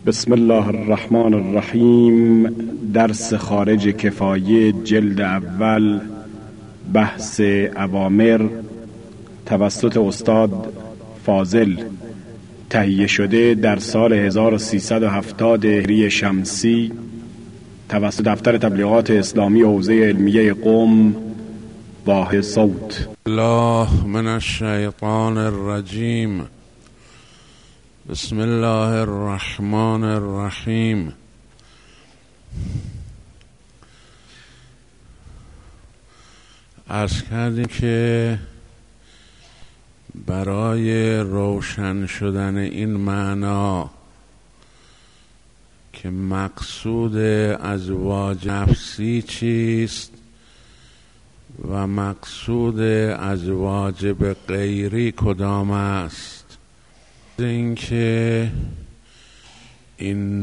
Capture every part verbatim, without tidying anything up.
بسم الله الرحمن الرحیم. درس خارج کفایه جلد اول، بحث اوامر، توسط استاد فاضل، تهیه شده در سال هزار و سیصد و هفتاد هجری شمسی توسط دفتر تبلیغات اسلامی حوزه علمیه قم، واحد صوت. الله من الشیطان الرجیم. بسم الله الرحمن الرحیم. عرض کردیم که برای روشن شدن این معنا که مقصود ازواج نفسی چیست و مقصود ازواج به غیری کدام است، اینکه این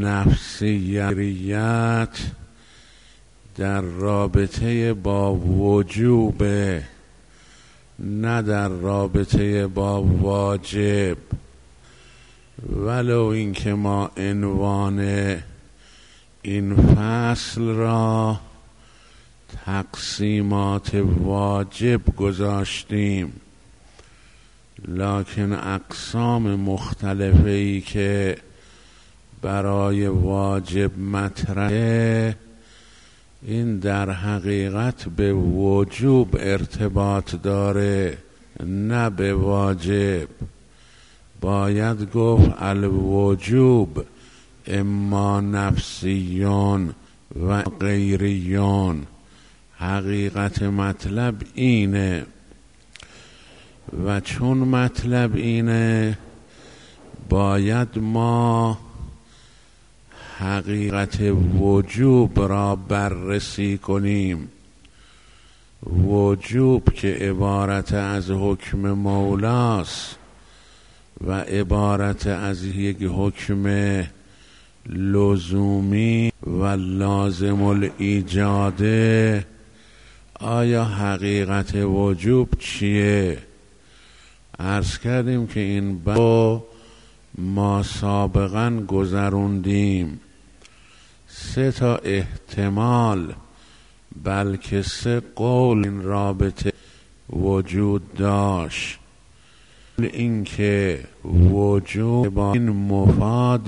نفسیت در رابطه با وجوب، نه در رابطه با واجب. ولو اینکه ما عنوان این فصل را تقسیمات واجب گذاشتیم، لکن اقسام مختلفی که برای واجب مطرحه، این در حقیقت به وجوب ارتباط داره، نه به واجب. باید گفت الوجوب اما نفسیون و غیریون. حقیقت مطلب اینه و چون مطلب اینه، باید ما حقیقت وجوب را بررسی کنیم. وجوب که عبارت از حکم مولاست و عبارت از یک حکم لزومی و لازم الایجاده، آیا حقیقت وجوب چیه؟ عرض کردیم که این با ما سابقا گذروندیم. سه تا احتمال بلکه سه قول این رابطه وجود داشت. اینکه وجود با این مفاد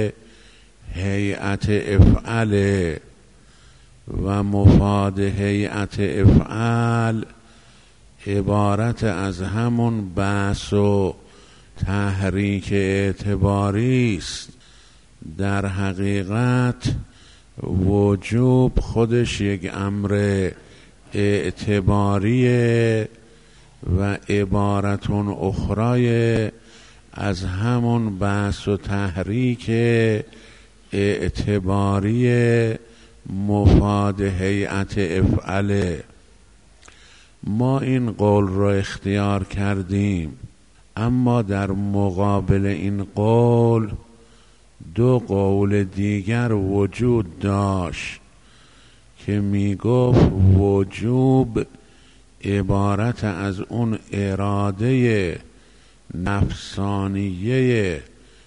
هیئت افعال و مفاد هیئت افعال عبارت از همون بحث و تحریک اعتباری است. در حقیقت وجوب خودش یک امر اعتباریه و عبارتون اخرای از همون بحث و تحریک اعتباری مفاد هیئت افعاله. ما این قول رو اختیار کردیم، اما در مقابل این قول دو قول دیگر وجود داشت که می گفت وجوب عبارت از اون اراده نفسانیه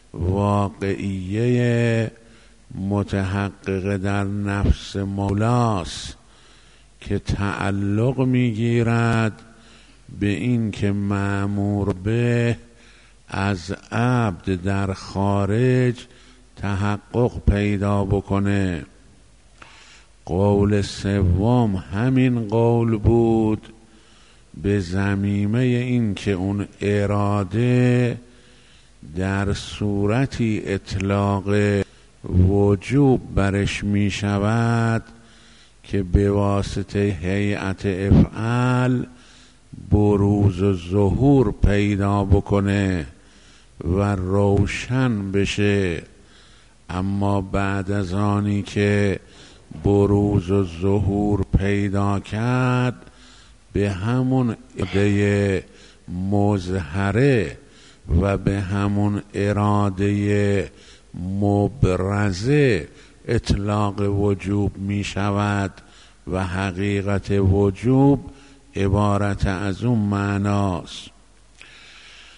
واقعیه متحقق در نفس مولاست که تعلق میگیرد به این که مأمور به از عبد در خارج تحقق پیدا بکنه. قول سوم همین قول بود، به ضمیمه این که اون اراده در صورتی اطلاق وجوب برش می شود که به واسطه هیئت افعال بروز و ظهور پیدا بکنه و روشن بشه. اما بعد از آنی که بروز و ظهور پیدا کرد، به همون اراده مظهره و به همون اراده مبرزه اطلاق وجوب می شود و حقیقت وجوب عبارت از اون معناست.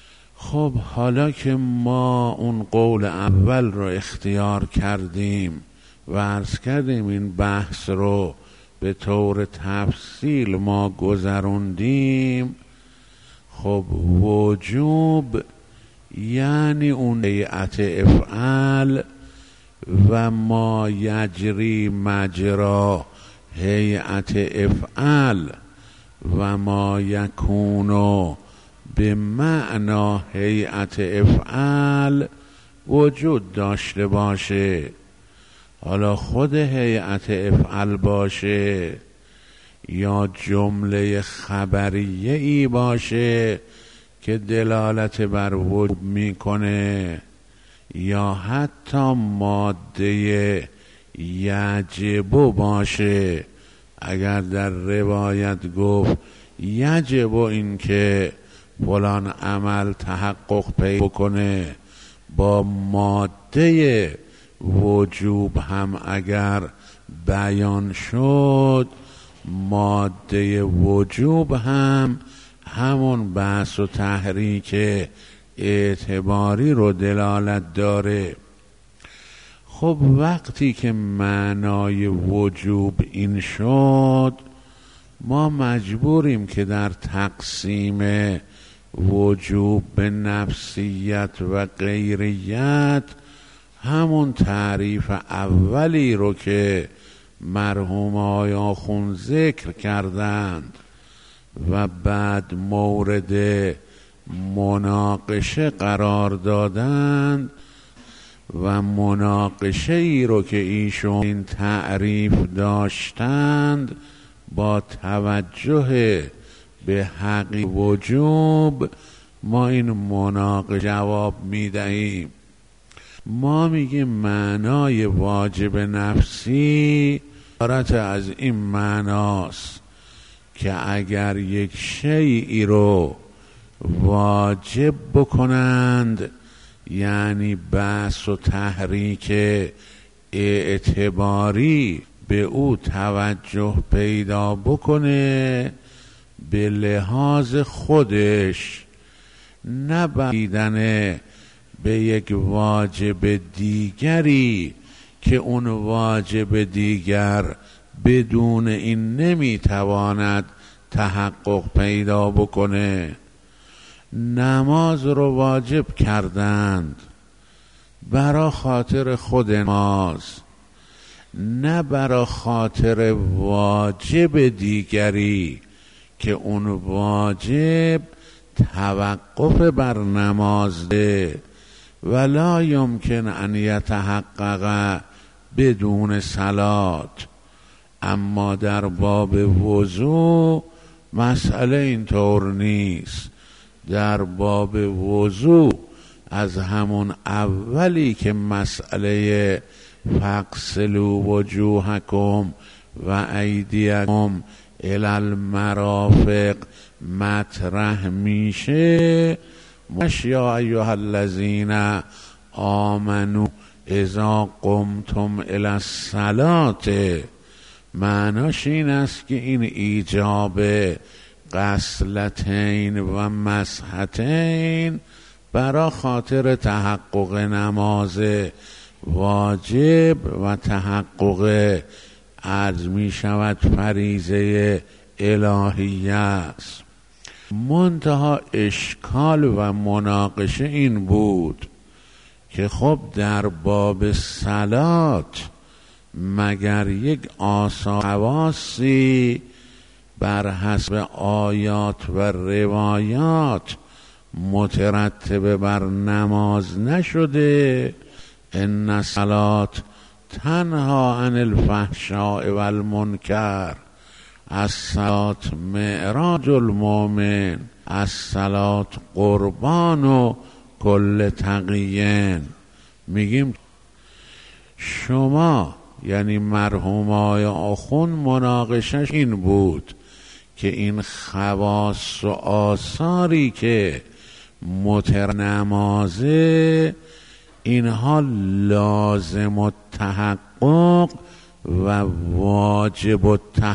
خب حالا که ما اون قول اول رو اختیار کردیم و عرض کردیم این بحث رو به طور تفصیل ما گذروندیم، خب وجوب یعنی اون هیئت افعال و ما یجری مجرا هیئت افعال و ما یکونو به معنا هیئت افعال وجود داشته باشه. حالا خود هیئت افعال باشه یا جمله خبریه ای باشه که دلالت بر وجوب میکنه یا حتی ماده یجب باشه. اگر در روایت گفت یجب این که فلان عمل تحقق پیدا کنه، با ماده وجوب هم اگر بیان شد، ماده وجوب هم همون بحث و تحریک اعتباری رو دلالت داره. خب وقتی که معنای وجوب این شد، ما مجبوریم که در تقسیم وجوب به نفسیت و غیریت همون تعریف اولی رو که مرحوم آقای آخوند ذکر کردند و بعد مورد مناقشه قرار دادند و مناقشه ای رو که ایشون این تعریف داشتند با توجه به حق وجوب ما این مناقشه جواب میدهیم. ما میگیم معنای واجب نفسی عبارت از این معناست که اگر یک شیئی رو واجب بکنند، یعنی بحث و تحریک اعتباری به او توجه پیدا بکنه، به لحاظ خودش نبریدن به یک واجب دیگری که اون واجب دیگر بدون این نمیتواند تحقق پیدا بکنه. نماز رو واجب کردند برا خاطر خود نماز، نه برا خاطر واجب دیگری که اون واجب توقف بر نماز ده ولا یمکن ان یتحقق بدون صلات. اما در باب وضو مسئله اینطور نیست. در باب وضو از همون اولی که مسئله فاغسلوا وجوهکم و ایدیکم الی المرافق مطرح میشه، یا ایها الذین آمنوا اذا قمتم الی الصلاة، معناش این است که این ایجاب غسلتین و مسحتین برای خاطر تحقق نماز واجب و تحقق عرض می شود فریضه الهیه است. منتها اشکال و مناقشه این بود که خب در باب صلات مگر یک آثار خواصی بر حسب آیات و روایات مترتب بر نماز نشده؟ ان الصلات تنها عن الفحشاء والمنکر، الصلات معراج المؤمن، الصلات قربان و کل تقیین. میگیم شما یعنی مرحوم آقای آخوند مناقشش این بود که این خواص و آثاری که متر نمازه اینها لازم التحقق و واجب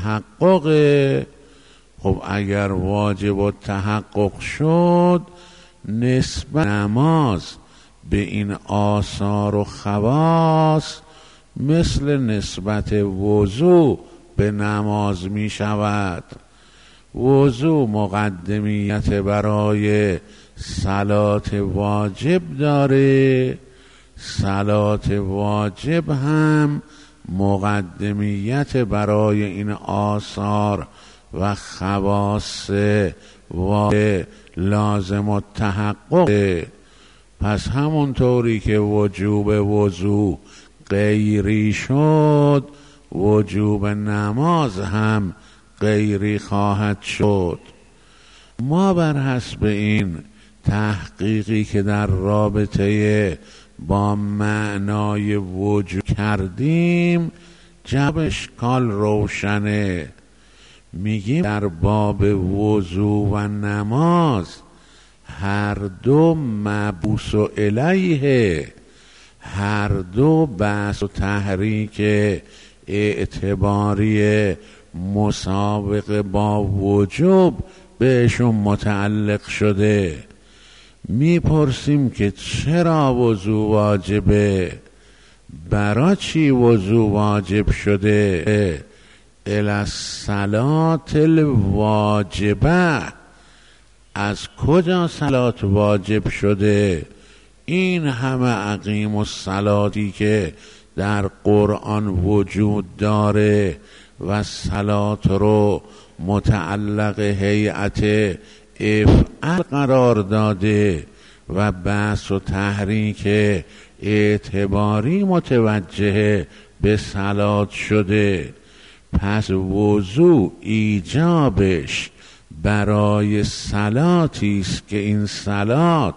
التحقق. خب اگر واجب التحقق شد نسبت نماز به این آثار و خواص مثل نسبت وضو به نماز می شود. وضو مقدمیت برای صلات واجب داره، صلات واجب هم مقدمیت برای این آثار و خواص واجب لازم و تحقق. پس همونطوری که وجوب وضو غیری شد، وجوب نماز هم غیری خواهد شد. ما بر حسب این تحقیقی که در رابطه با معنای وجوب کردیم جواب اشکال روشنه. میگیم در باب وضو و نماز هر دو مبعوث الیه، هر دو بحث و تحریک اعتباری مسابقه با وجوب بهشون متعلق شده. میپرسیم که چرا وضو واجبه؟ برای چی وضو واجب شده؟ الی الصلاة الواجبه، از کجا صلات واجب شده؟ این همه عقیم و صلاتی که در قرآن وجود داره و صلات رو متعلق هیئت افعل قرار داده و بحث و تحریک اعتباری متوجه به صلات شده. پس وضو ایجابش برای صلاتی است که این صلات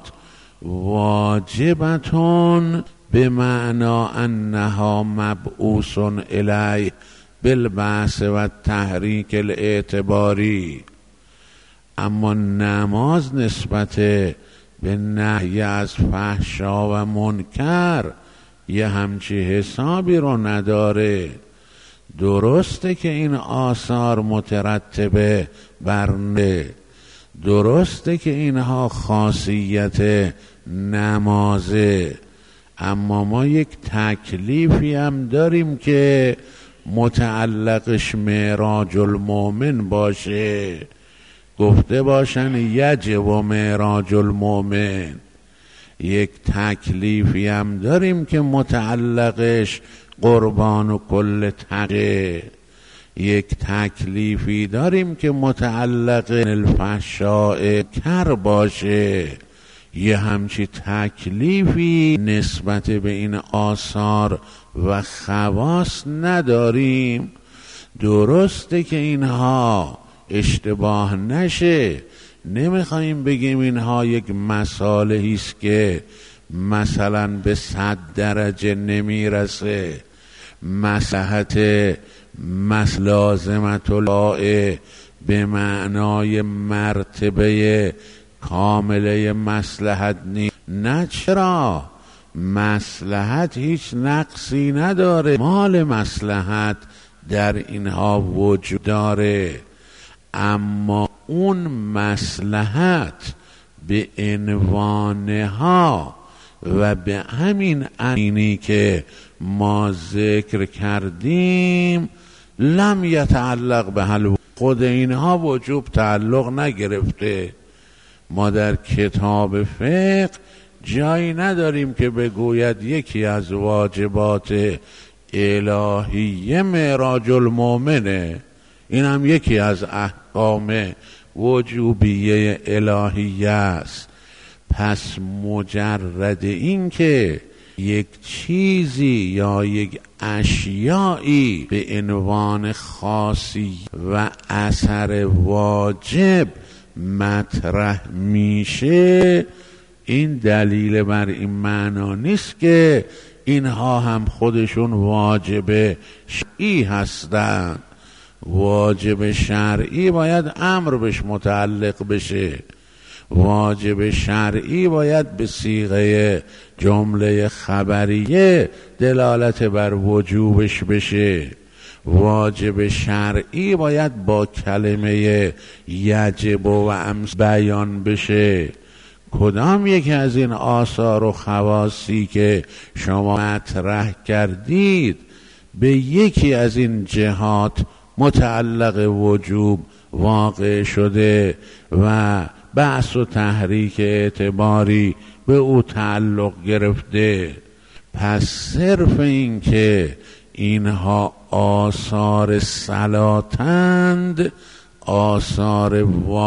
واجبتون به معنا انها مبعوث الیه بالبعث و تحریک الاعتباری. اما نماز نسبت به نهی از فحشا و منکر یه همچی حسابی رو نداره. درسته که این آثار مترتبه بر نه، درسته که اینها خاصیت نمازه، اما ما یک تکلیفی هم داریم که متعلقش معراج المؤمن باشه. گفته باشن یجب و معراج المؤمن. یک تکلیفی هم داریم که متعلقش قربان و کل تقه. یک تکلیفی داریم که متعلق الفحشاء کر باشه. یه همچی تکلیفی نسبت به این آثار و خواص نداریم. درسته که اینها اشتباه نشه، نمیخوایم بگیم اینها یک مصالحی است که مثلا به صد درجه نمیرسه. مصلحت لازمت الله به معنای مرتبه کامله مصلحت نیست. نه، چرا؟ مصلحت هیچ نقصی نداره، مال مصلحت در اینها وجود داره، اما اون مصلحت به عنوانها و به همین عینی که ما ذکر کردیم لم یتعلق به حل، خود اینها وجوب تعلق نگرفته. ما در کتاب فقه جایی نداریم که بگوید یکی از واجبات الهیه معراج المؤمنه. این هم یکی از احکام وجوبیه الهیه است. پس مجرد این که یک چیزی یا یک اشیایی به عنوان خاصی و اثر واجب مطرح میشه، این دلیل بر این معنا نیست که اینها هم خودشون واجب شرعی هستند. واجب شرعی باید امر بهش متعلق بشه، واجب شرعی باید به صیغه جمله خبریه دلالت بر وجوبش بشه، واجب شرعی باید با کلمه یجب و امس بیان بشه. کدام یکی از این آثار و خواصی که شما مطرح کردید به یکی از این جهات متعلق وجوب واقع شده و بحث و تحریک اعتباری به او تعلق گرفته؟ پس صرف این که اینها آثار صلاتند، آثار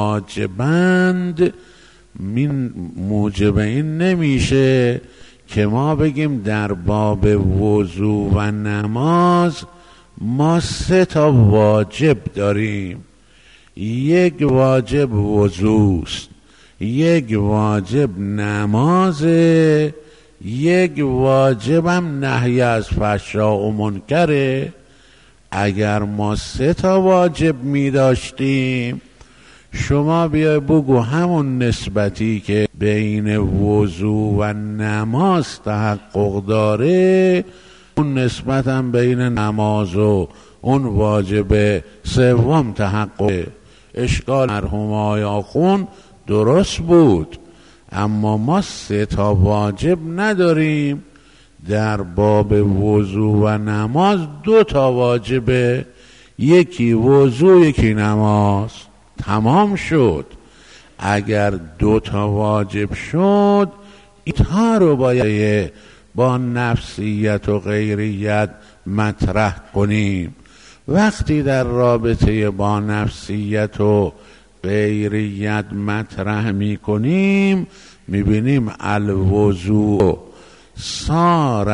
واجبند، من موجب این نمیشه که ما بگیم در باب وضو و نماز ما سه تا واجب داریم. یک واجب وضوست، یک واجب نمازه، یک واجبم نهی از فحشا و منکره. اگر ما سه تا واجب می داشتیم، شما بیا بگو همون نسبتی که بین وضو و نماز تحقق داره، اون نسبت هم بین نماز و اون واجب سوم تحقق. اشکال مرحوم آقای آخوند درست بود، اما ما سه تا واجب نداریم. در باب وضو و نماز دو تا واجبه، یکی وضو یکی نماز، تمام شد. اگر دو تا واجب شد، اینها رو باید با نفسیت و غیریت مطرح کنیم. وقتی در رابطه با نفسیت و غیریت مطرح می کنیم، می بینیم الوضوء صار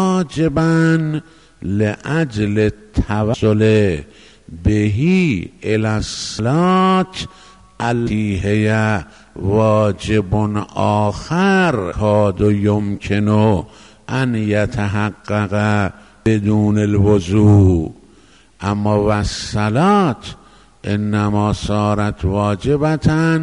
واجبا لأجل توسل بهی الی الصلاة التی هی واجب آخر کاد یمکن ان یتحقق بدون الوضوء. اما و الصلاة انما صارت واجبتا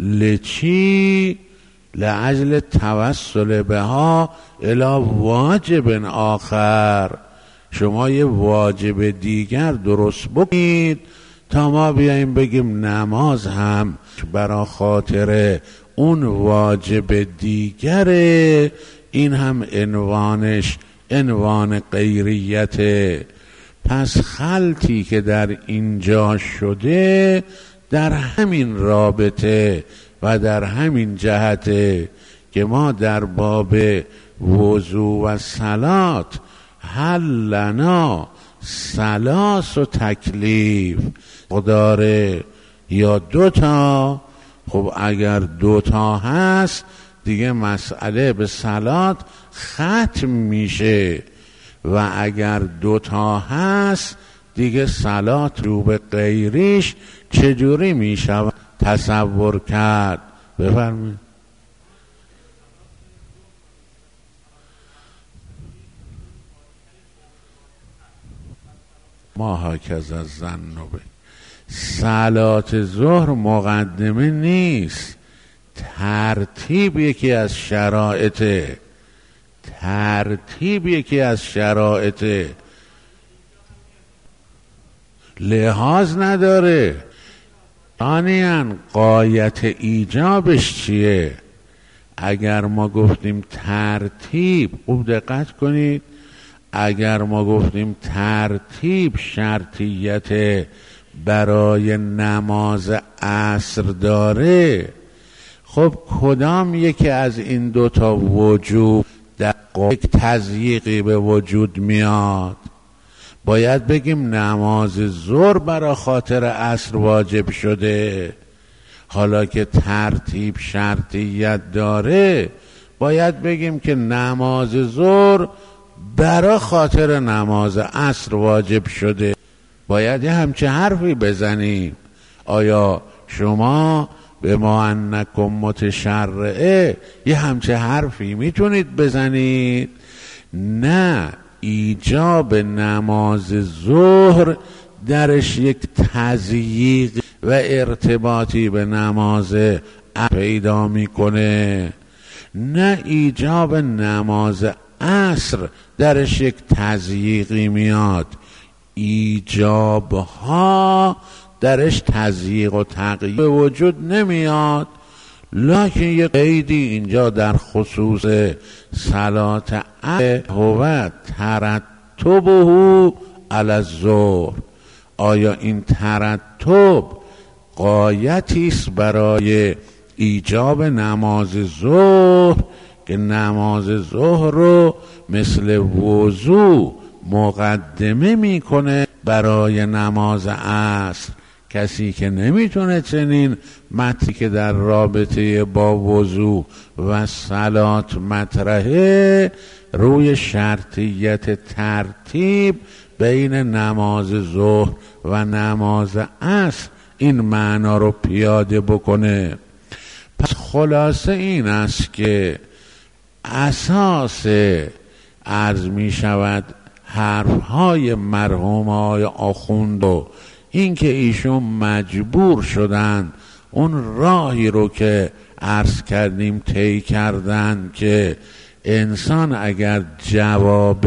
لچی؟ لأجل توسل بها الی واجب آخر. شما یه واجب دیگر درست بکنید تا ما بیاییم بگیم نماز هم برا خاطر اون واجب دیگره. این هم عنوانش عنوان غیریته. پس خلطی که در اینجا شده در همین رابطه و در همین جهته که ما در باب وضو و صلات هل لنا ثلاث و تکلیف داره یا دوتا. خب اگر دوتا هست دیگه مسئله به صلات ختم میشه، و اگر دوتا هست دیگه صلات رو به غیریش چجوری میشه تصور کرد؟ بفرمایید. ما هاکز از زنوبه صلات ظهر مقدمه نیست، ترتیب یکی از شرایطه، ترتیب یکی از شرایطه، لحاظ نداره. ثانیاً غایت ایجابش چیه؟ اگر ما گفتیم ترتیب، خوب دقت کنید، اگر ما گفتیم ترتیب شرطیت برای نماز عصر داره، خب کدام یکی از این دوتا وجوب در یک تضییقی به وجود میاد؟ باید بگیم نماز ظهر برای خاطر عصر واجب شده. حالا که ترتیب شرطیت داره، باید بگیم که نماز ظهر برای خاطر نماز عصر واجب شده. باید یه همچه حرفی بزنیم. آیا شما به ما انکم متشرعه یه همچه حرفی میتونید بزنید؟ نه، ایجاب نماز ظهر درش یک تضییق و ارتباطی به نماز پیدا میکنه، نه ایجاب نماز عصر درش یک تضییقی میاد. ایجاب ها درش تضییق و تغییر به وجود نمیاد. لکن یه قیدی اینجا در خصوص صلات هو ترتبه علی الظهر. آیا این ترتب غایتی است برای ایجاب نماز ظهر که نماز ظهر رو مثل وضو مقدمه میکنه برای نماز عصر؟ کسی که نمیتونه چنین متنی که در رابطه با وضو و صلات مطرحه روی شرطیت ترتیب بین نماز ظهر و نماز عصر این معنا رو پیاده بکنه. پس خلاصه این است که اساس عرض می شود حرفهای مرحوم های آخوند و این که ایشون مجبور شدن اون راهی رو که عرض کردیم طی کردن که انسان اگر جواب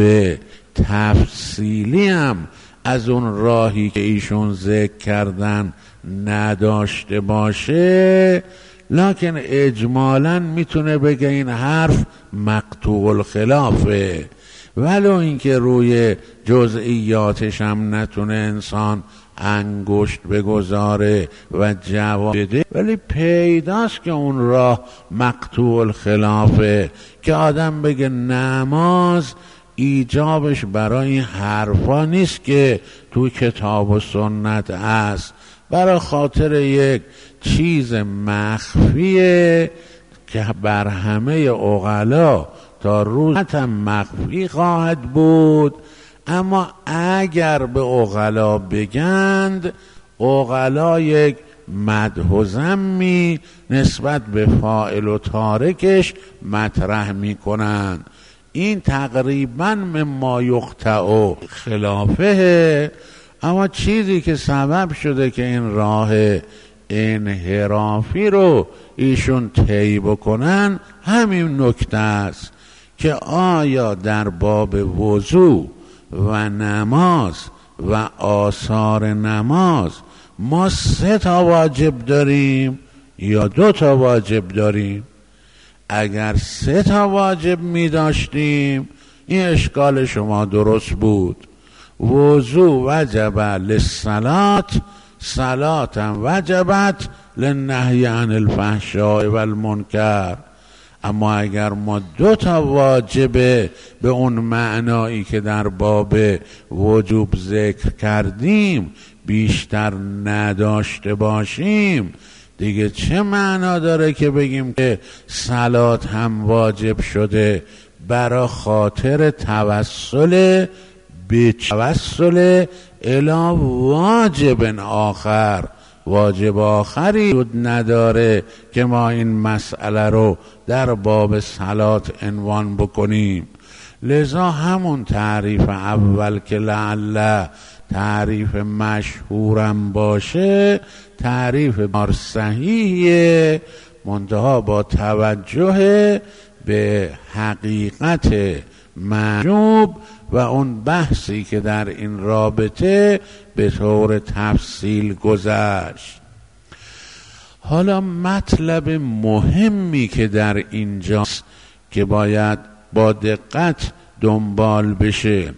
تفصیلی هم از اون راهی که ایشون ذکر کردن نداشته باشه، لکن اجمالاً میتونه بگه این حرف مقطوع الخلافه، ولو اینکه روی جزئیاتش هم نتونه انسان انگشت بگذاره و جواب بده، ولی پیداست که اون راه مقطوع الخلافه که آدم بگه نماز ایجابش برای این حرفا نیست که تو کتاب و سنت هست، برای خاطر یک چیز مخفیه که بر همه عقلا تا روز هم مخفی خواهد بود. اما اگر به عقلا بگند، عقلا یک مدح و ذمی نسبت به فاعل و تارکش مطرح می کنند. این تقریبا مما یقطع خلافه. اما چیزی که سبب شده که این راه انحرافی رو ایشون طی بکنن همین نکته است که آیا در باب وضو و نماز و آثار نماز ما سه تا واجب داریم یا دو تا واجب داریم؟ اگر سه تا واجب می داشتیم این اشکال شما درست بود. وضو وجب للصلات، صلات هم وجبت للنهی عن الفحشاء والمنکر. اما اگر ما دو تا واجبه به اون معنایی که در باب وجوب ذکر کردیم بیشتر نداشته باشیم، دیگه چه معنا داره که بگیم که صلات هم واجب شده برای خاطر توسل به توسل الی واجب آخر؟ واجب آخری وجود نداره که ما این مسئله رو در باب صلات عنوان بکنیم. لذا همون تعریف اول که لعل تعریف مشهورم باشه تعریف بار صحیحه، منتها با توجه به حقیقت معجوب و اون بحثی که در این رابطه به طور تفصیل گذشت. حالا مطلب مهمی که در اینجاست که باید با دقت دنبال بشه،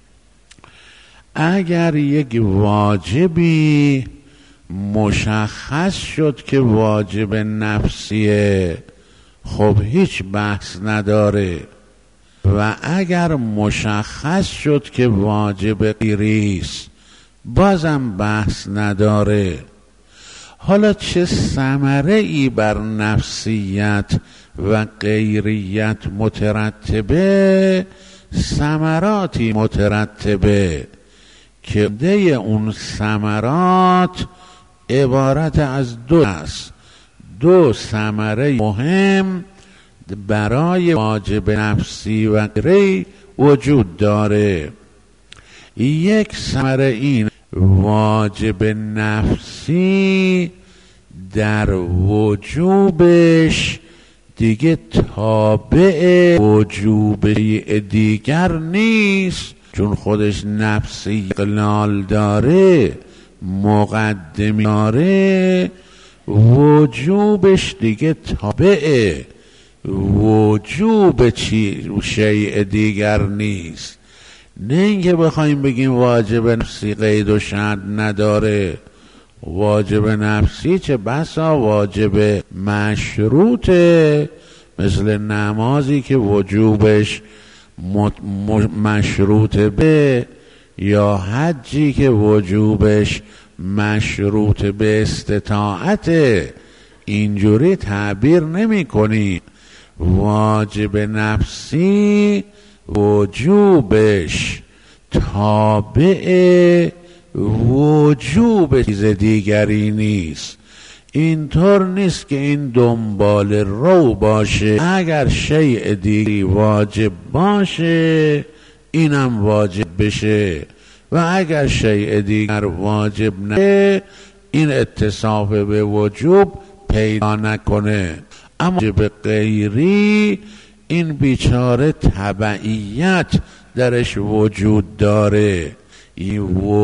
اگر یک واجبی مشخص شد که واجب نفسیه، خب هیچ بحث نداره، و اگر مشخص شد که واجب غیریست بازم بحث نداره. حالا چه ثمره ای بر نفسیت و غیریت مترتبه؟ ثمراتی مترتبه که ده اون ثمرات عبارت از دو است. دو ثمره مهم برای واجب نفسی و غیری وجود داره. یک ثمره این واجب نفسی در وجوبش دیگه تابع وجوب دیگر نیست، چون خودش نفسی اقلال داره، مقدمی داره، وجوبش دیگه تابع وجوب چی شیء دیگر نیست. نه اینکه بخوایم بگیم واجب نفسی قید و شرط نداره. واجب نفسی چه بسا واجب مشروطه، مثل نمازی که وجوبش مشروط به، یا حجی که وجوبش مشروط به استطاعت. اینجوری تعبیر نمی کنی. واجب نفسی وجوبش تابع وجوب چیز دیگری نیست. اینطور نیست که این دنبال رو باشه، اگر شیء دیگری واجب باشه اینم واجب بشه، و اگر شیء دیگر واجب نه این اتصاف به وجوب پیدا نکنه. اما واجب غیری این بیچاره تبعیت درش وجود داره، این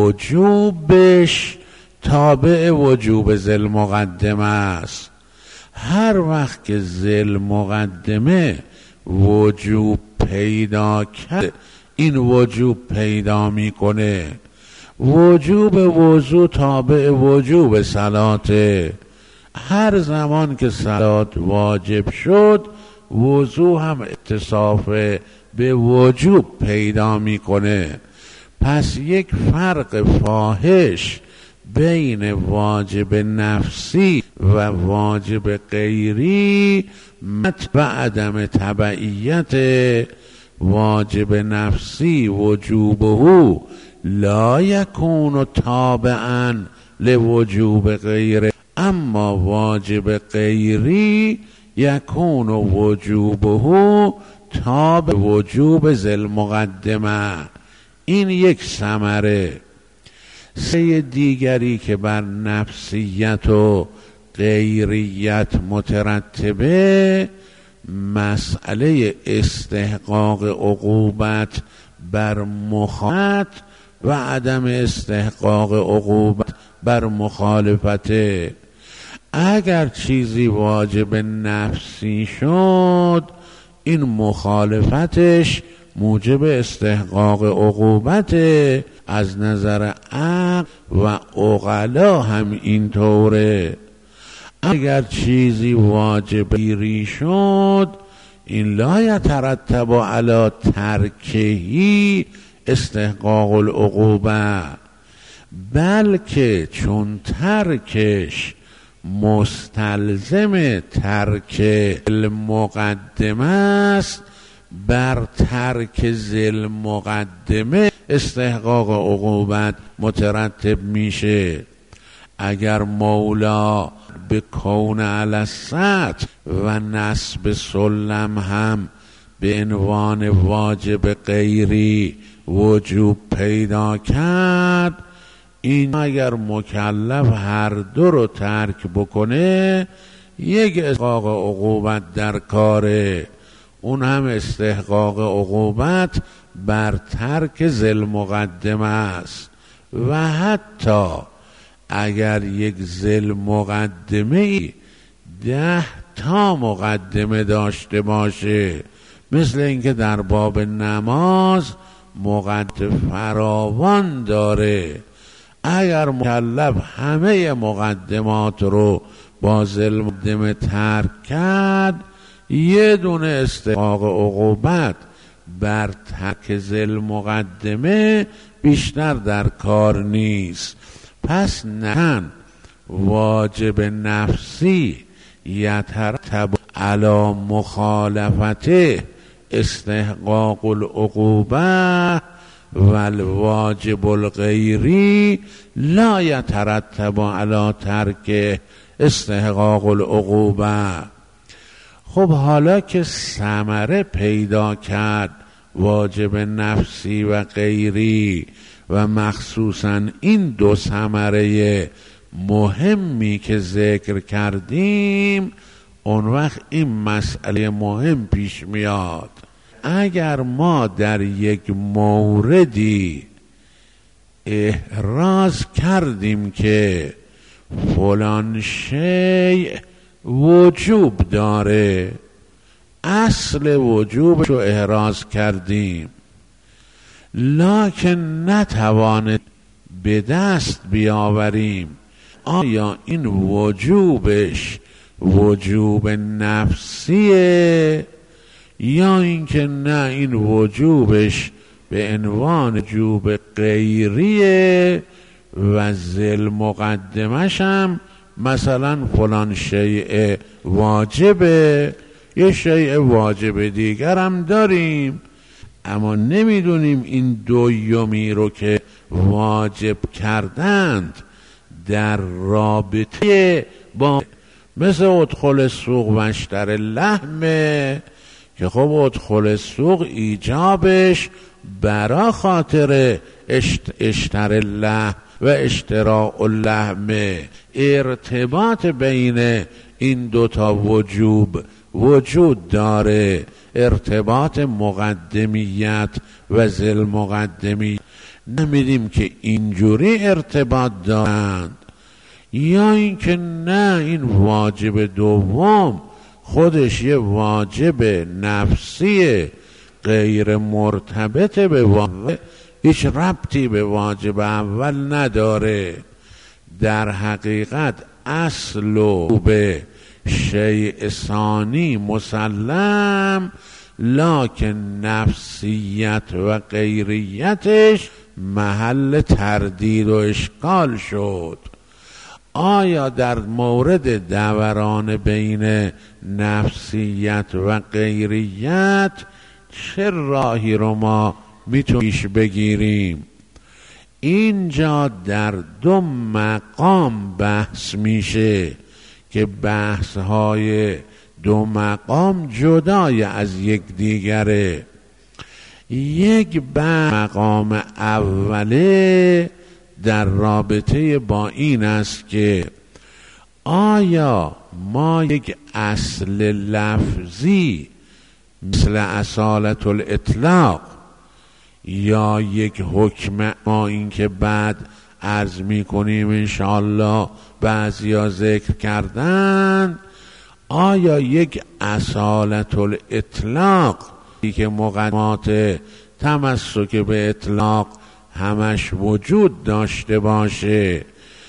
وجوبش تابع وجوب ذی مقدمه است. هر وقت که ذی مقدمه وجوب پیدا کرد این وجوب پیدا میکنه. وجوب وضو تابع وجوب صلاته. هر زمان که صلات واجب شد وضو هم اتصاف به وجوب پیدا میکنه. پس یک فرق فاحش بین واجب نفسی و واجب غیری و عدم تبعیت. واجب نفسی وجوبه لا یکون تابعا لوجوب غیره، اما واجب غیری یکون وجوبه تابع وجوب ذی المقدمه. این یک ثمره. سه دیگری که بر نفسیت و غیریت مترتبه، مسئله استحقاق عقوبت بر مخالفت و عدم استحقاق عقوبت بر مخالفته. اگر چیزی واجب نفسی شد این مخالفتش موجب استحقاق عقوبت. از نظر عقل و عقلا هم اینطوره. اگر چیزی واجب غیری شد این لا یترتب علی ترکهی استحقاق العقوبه، بلکه چون ترکش مستلزم ترک المقدمه است بر ترک ذی المقدمه استحقاق عقوبت مترتب میشه. اگر مولا به کون علی السطح و نصب سلم هم به عنوان واجب غیری وجوب پیدا کرد، این اگر مکلف هر دو رو ترک بکنه یک استحقاق عقوبت در کاره، اون هم استحقاق عقوبت بر ترک ذی المقدمه است. و حتی اگر یک ذی المقدمه ده تا مقدمه داشته باشه، مثل اینکه در باب نماز مقدم فراوان داره، اگر مکلف همه مقدمات رو با ذی المقدمه ترک کرد یه دونه استحقاق عقوبت بر ترک ذی المقدمه بیشتر در کار نیست. پس نه واجب نفسی یترتب علی مخالفته استحقاق العقوبه و الواجب الغیری لا یترتب علی ترک استحقاق العقوبه. خب حالا که ثمره پیدا کرد واجب نفسی و غیری و مخصوصا این دو ثمره مهمی که ذکر کردیم، اون وقت این مسئله مهم پیش میاد. اگر ما در یک موردی احراز کردیم که فلان شیء وجوب داره، اصل وجوبش رو احراز کردیم، لکن نتوانه به دست بیاوریم آیا این وجوبش وجوب نفسیه یا اینکه نه این وجوبش به عنوان وجوب غیریه و ذل مقدمش هم مثلا فلان شیء واجبه، یه شیء واجب دیگر هم داریم اما نمیدونیم این دویمی رو که واجب کردند در رابطه با مثل ادخل السوق و اشتر اللحمه که خب ادخل السوق ایجابش برا خاطر اشت اشتر اللحم و اشتراء اللحم، ارتباط بین این دوتا وجوب وجود داره، ارتباط مقدمیت و ذل مقدمی. نمیدیم که اینجوری ارتباط دارند یا اینکه نه این واجب دوم خودش یه واجب نفسی غیر مرتبط به واجب، هیچ ربطی به واجب اول نداره. در حقیقت اصل و به شیء ثانی مسلم، لکن نفسیت و غیریتش محل تردید و اشکال شد. آیا در مورد دوران بین نفسیت و غیریت چه راهی رو ما میتونیم بگیریم؟ اینجا در دو مقام بحث میشه که بحث های دو مقام جدای از یک دیگره. یک مقام اوله در رابطه با این است که آیا ما یک اصل لفظی مثل اصالت الاطلاق یا یک حکم ما این که بعد عرض می کنیم انشاءالله بعضی ها ذکر کردن، آیا یک اصالت الاطلاق که مقدمات تمسک به اطلاق همش وجود داشته باشه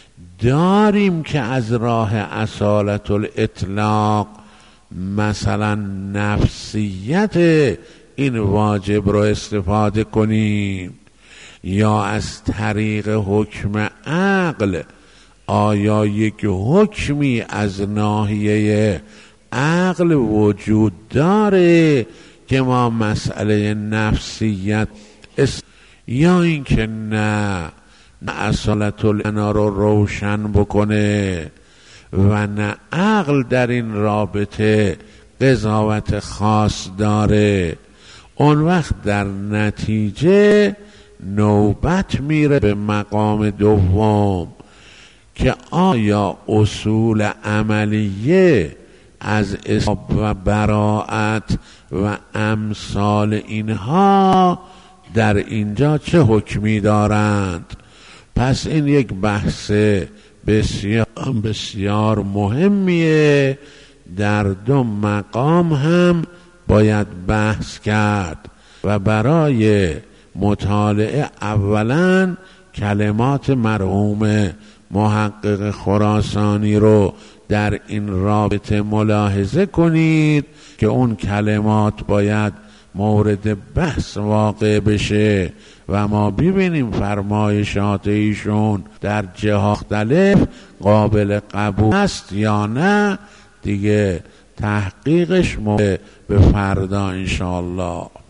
داریم که از راه اصالت الاطلاق مثلا نفسیت این واجب رو استفاده کنیم یا از طریق حکم عقل آیا یک حکمی از ناحیه عقل وجود داره که ما مسئله نفسیت است یا اینکه نه نه اصالت الانا رو روشن بکنه و نه عقل در این رابطه قضاوت خاص داره. اون وقت در نتیجه نوبت میره به مقام دوم که آیا اصول عملیه از اصاب و براعت و امثال اینها در اینجا چه حکمی دارند. پس این یک بحث بسیار بسیار مهمیه، در دو مقام هم باید بحث کرد و برای مطالعه اولا کلمات مرحوم محقق خراسانی رو در این رابطه ملاحظه کنید که اون کلمات باید مورد بحث واقع بشه و ما ببینیم فرمایشات ایشون در جهات مختلف قابل قبول است یا نه. دیگه تحقیقش به فردا انشاءالله.